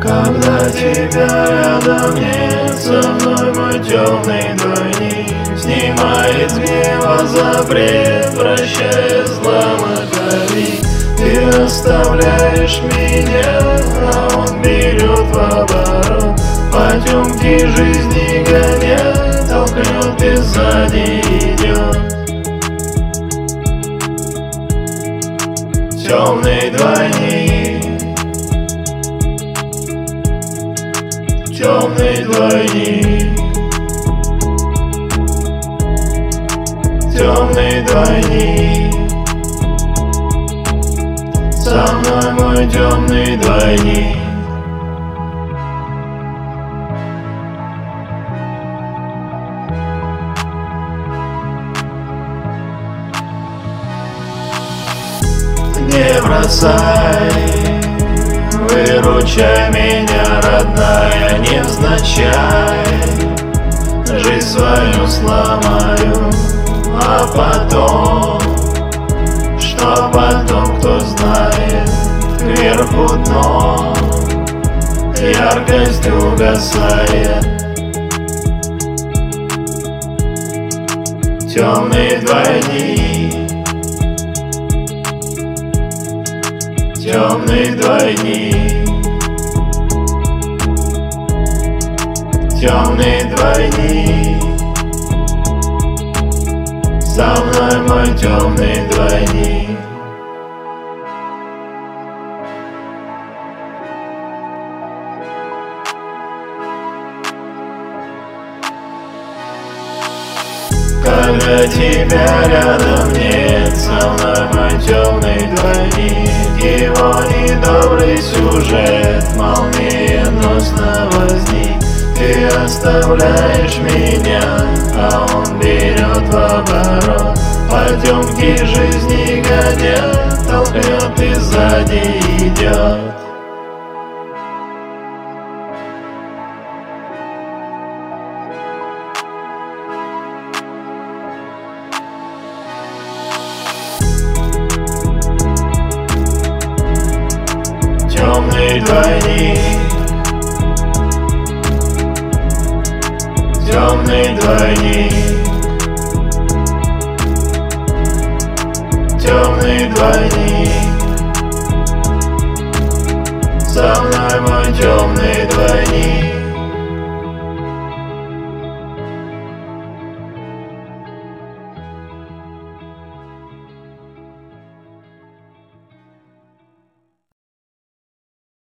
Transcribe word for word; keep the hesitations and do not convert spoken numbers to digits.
Когда тебя рядом нет, со мной мой темный двойник снимает с гнева запрет, прощая зла маковик. Ты оставляешь меня, а он берет в оборот, потемки жизни гоня, толкнет и сзади идет. Темный двойник, темный двойник, темный двойник, со мной мой темный двойник. Не бросай, выручай меня, родная, невзначай. Жизнь свою сломаю, а потом, что потом, кто знает, кверху дно, яркость угасает. Темный двойник, темный двойник, темный двойник, со мной мой темный двойник. Когда тебя рядом нет, со мной мой темный двойник, его недобрый сюжет молниеносно возник. Ты оставляешь меня, а он берет в оборот, потемки жизни гоня, толкнет и сзади идет. Темный двойник, темный двойник, темный двойник, со мной мой темный двойник.